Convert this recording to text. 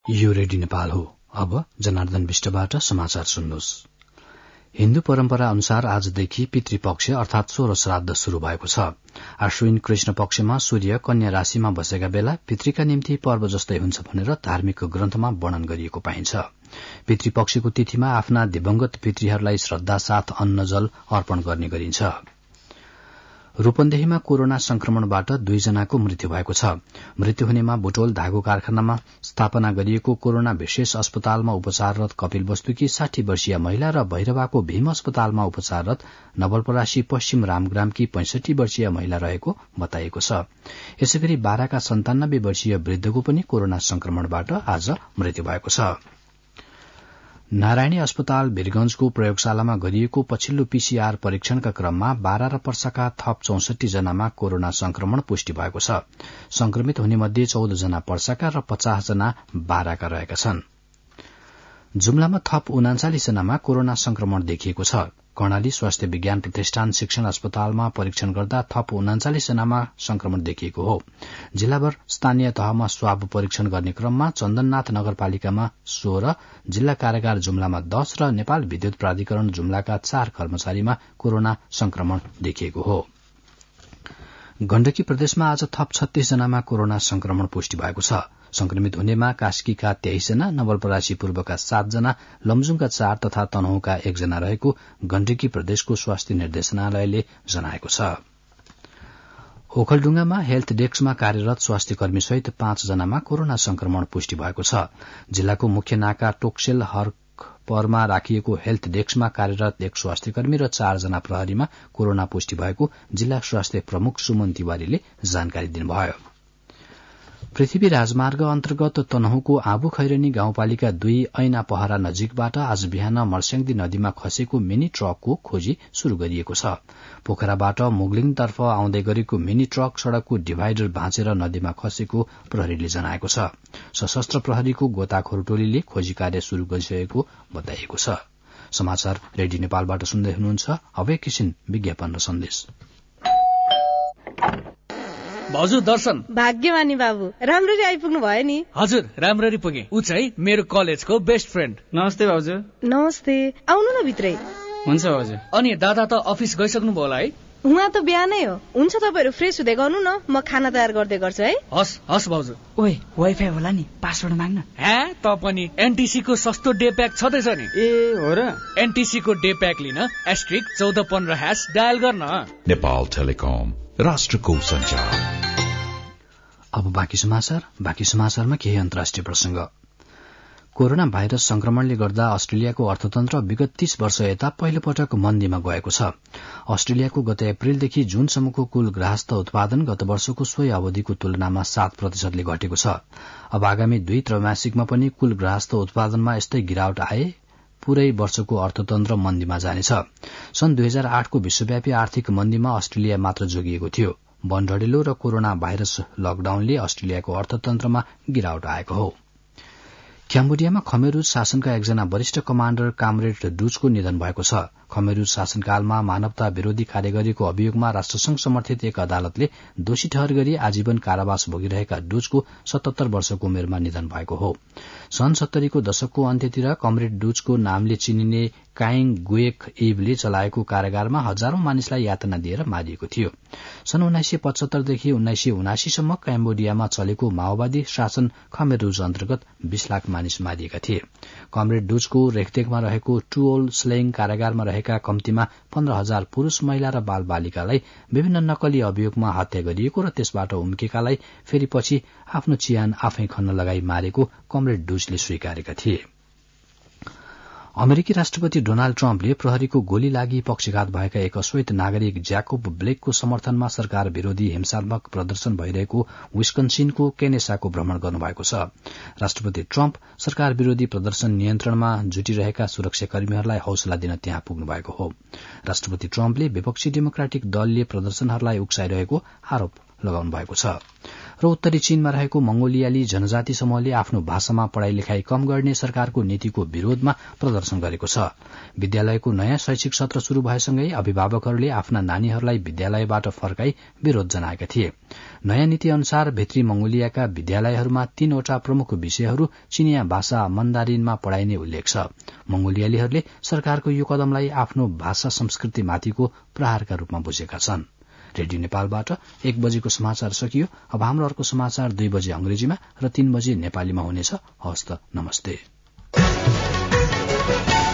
यो रेडियो नेपाल हो। अब जनार्दन विष्टबाट समाचार सुन्नुहोस्। हिन्दू परम्परा अनुसार आजदेखि पितृपक्ष अर्थात सोह्र श्राद्ध शुरू भएको छ। आश्विन कृष्ण पक्षमा सूर्य कन्या राशिमा बसेका बेला पितृका निम्ति पर्व जस्तै हुन्छ भनेर धार्मिक ग्रन्थमा वर्णन गरिएको पाइन्छ। पितृपक्षको तिथिमा आफ्ना दिवंगत पितृहरूलाई श्रद्धा साथ अन्न जल अर्पण गर्ने गरिन्छ। रूपन्देहीमा कोरोना संक्रमणबाट 2 जनाको मृत्यु भएको छ। मृत्यु हुनेमा बुटोल धागो कारखानामा स्थापना गरिएको कोरोना विशेष अस्पतालमा उपचाररत कपिल वस्तुकी 60 वर्षीय महिला र भैरवाको भीम अस्पतालमा उपचाररत नवलपरासी पश्चिम रामग्रामकी 65 वर्षीय महिला रहेको बताइएको छ। यसैगरी बाराका 97 वर्षीय वृद्धको पनि कोरोना संक्रमणबाट आज मृत्यु भएको छ। नारायणी अस्पताल वीरगंजको प्रयोगशालामा गरिएको पछिल्लो पीसीआर परीक्षणका क्रममा बारा र पर्साका थप 64 जनामा कोरोना संक्रमण पुष्टि भएको छ। संक्रमित हुनेमध्ये 14 जना पर्साका र 50 जना बाराका रहेका छन्। जुम्लामा थप 39 जनामा कोरोना संक्रमण देखिएको छ। कर्णाली स्वास्थ्य विज्ञान प्रतिष्ठान शिक्षण अस्पतालमा परीक्षण गर्दा थप 39 जनामा संक्रमण देखिएको हो। जिल्लाभर स्थानीय तहमा स्वाब परीक्षण गर्ने क्रममा चन्दननाथ नगरपालिकामा 16, जिल्ला कारागार जुम्लामा 10 र नेपाल विद्युत प्राधिकरण जुम्लाका 4 कर्मचारीमा कोरोना संक्रमण देखिएको हो। गण्डकी प्रदेशमा आज थप 36 जनामा कोरोना संक्रमण पुष्टि भएको छ। संक्रमित हुनेमा कास्कीका 23 जना, नवलपरासी पूर्वका 7 जना, लमजुङका 4 तथा तनहुँका 1 जना रहेको गण्डकी प्रदेशको स्वास्थ्य निर्देशनालयले जनाएको छ। ओखलढुंगामा हेल्थ डेस्कमा कार्यरत स्वास्थ्य कर्मी सहित 5 जनामा कोरोना संक्रमण पुष्टि भएको छ। जिल्लाको मुख्य नाका टोक्सेल हरपरमा राखिएको हेल्थ डेस्कमा कार्यरत 1 स्वास्थ्य कर्मी र 4 जना प्रहरीमा कोरोना पुष्टि भएको जिल्ला स्वास्थ्य प्रमुख सुमन तिवारीले जानकारी दिनुभयो। पृथ्वी राजमार्ग अन्तर्गत तनहुँको आबु खैरनी गाउँपालिका 2 ऐना पहरा नजिकबाट आज बिहान मर्स्याङदी नदीमा खसेको मिनी ट्रकको खोजी शुरू गरिएको छ। पोखराबाट मुगलिङतर्फ आउँदै गरेको मिनी ट्रक सड़कको डिभाइडर भाँचेर नदीमा खसेको प्रहरीले जनाएको छ। सशस्त्र प्रहरीको गोताखोर टोलीले खोजी कार्य शुरू गरिसकेको बताइएको छ। समाचार रेडियो नेपालबाट सुन्दै हुनुहुन्छ। अब एकैछिन विज्ञापन र सन्देश। भाउजू दर्शन। भाग्यमानी बाबु, राम्ररी आइपुग्नु भयो नि। हजुर, राम्ररी पुगे। ऊ चाहिँ मेरो कलेजको बेस्ट फ्रेन्ड। नमस्ते भाउजू। नमस्ते, आउनु न भित्रै। हुन्छ भाउजू। अनि दादा त अफिस गइसक्नु भयो होला है? उहाँ त बिहानै हो। हुन्छ, तपाईहरु फ्रेश हुँदै गर्नु न, म खाना तयार गर्दै गर्छु है। हस् हस् भाउजू। ओए, वाइफाई होला नि, पासवर्ड माग्न। हे, त पनि एनटीसी को सस्तो डे प्याक छदैछ नि। ए हो र? एनटीसी को डे प्याक लिन *1415# डायल गर्न। नेपाल टेलिकम, राष्ट्रको सञ्चार। अब बाँकी समाचारमा केही अन्तर्राष्ट्रिय प्रसंग। कोरोना भाइरस संक्रमणले गर्दा अस्ट्रेलियाको अर्थतन्त्र विगत 30 वर्ष यता पहिलो पटक मन्दीमा गएको छ। अस्ट्रेलियाको गत अप्रिलदेखि जूनसम्मको कुल गृहस्थ उत्पादन गत वर्षको सोही अवधिको तुलनामा 7% घटेको छ। अब आगामी 2 त्रैमासिकमा पनि कुल गृहस्थ उत्पादनमा यस्तै गिरावट आए पूरै वर्षको अर्थतन्त्र मन्दीमा जानेछ। सन् 2008 को विश्वव्यापी आर्थिक मन्दीमा अस्ट्रेलिया मात्र जोगिएको थियो। वनढडेलो र कोरोना भाइरस लकडाउनले अस्ट्रेलियाको अर्थतन्त्रमा गिरावट आएको हो। क्याम्बोडियामा खमेरुज शासनका एकजना वरिष्ठ कमाण्डर कामरेड डुचको निधन भएको छ। खमेरुज शासनकालमा मानवता विरोधी कार्य गरेको अभियोगमा राष्ट्रसंघ समर्थित एक अदालतले दोषी ठहर गरी आजीवन कारावास भोगिरहेका डुचको 77 वर्षको उमेरमा निधन भएको हो। सन् 70 को दशकको अन्त्यतिर कमरेड डुचको नामले चिनिने काइङ गुएक इभले चलाएको कारागारमा हजारौं मानिसलाई यातना दिएर मारिएको थियो। सन् 1975 देखि 1979 सम्म क्याम्बोडियामा चलेको माओवादी शासन खमेरुज अन्तर्गत 20 लाख मानिस मारिएका थिए। कमरेड डुचको रेखदेखमा रहेको टुओल स्लेङ कारागारमा रहेका कम्तीमा 15,000 पुरूष, महिला र बाल बालिकालाई विभिन्न नक्कली अभियोगमा हत्या गरिएको र त्यसबाट उम्केकालाई फेरि पछि आफ्नो चियान आफै खन्न लगाई मारेको कमरेड डुचले स्वीकारेका थिए। अमेरिकी राष्ट्रपति डोनाल्ड ट्रम्पले प्रहरीको गोली लागि पक्षघात भएका एक अश्वेत नागरिक ज्याकोब ब्लेकको समर्थनमा सरकार विरोधी हिंसात्मक प्रदर्शन भइरहेको विस्कन्सिनको केनेसाको भ्रमण गर्नुभएको छ। राष्ट्रपति ट्रम्प सरकार विरोधी प्रदर्शन नियन्त्रणमा जुटिरहेका सुरक्षाकर्मीहरूलाई हौसला दिन त्यहाँ पुग्नु भएको हो। राष्ट्रपति ट्रम्पले विपक्षी डेमोक्रेटिक दलले प्रदर्शनहरूलाई उक्साइरहेको आरोप लगाउनु भएको छ। र उत्तरी चीनमा रहेको मंगोलियाली जनजाति समूहले आफ्नो भाषामा पढ़ाई लेखाई कम गर्ने सरकारको नीतिको विरोधमा प्रदर्शन गरेको छ। विद्यालयको नयाँ शैक्षिक सत्र शुरू भएसँगै अभिभावकहरूले आफ्ना नानीहरूलाई विद्यालयबाट फर्काई विरोध जनाएका थिए। नयाँ नीति अनुसार भित्री मंगोलियाका विद्यालयहरूमा 3वटा प्रमुख विषयहरू चिनिया भाषा मन्दारिनमा पढ़ाइने उल्लेख छ। मंगोलियालीहरूले सरकारको यो कदमलाई आफ्नो भाषा संस्कृतिमाथिको प्रहारका रूपमा बुझेका छन्। रेडियो नेपालबाट 1 बजेको समाचार सकियो। अब हाम्रो अर्को समाचार 2 बजे अंग्रेजीमा र 3 बजे नेपालीमा हुनेछ। हवस् त, नमस्ते।